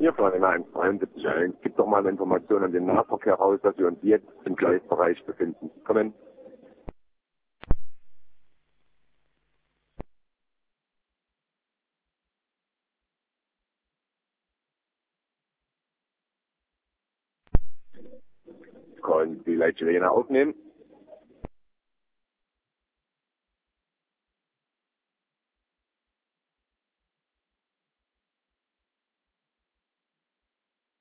Hier fahren immer 1,73 ein. Gib doch mal eine Information an den Nahverkehr raus, dass wir uns jetzt im Gleisbereich befinden. Kommen. Können die Leitstelle aufnehmen?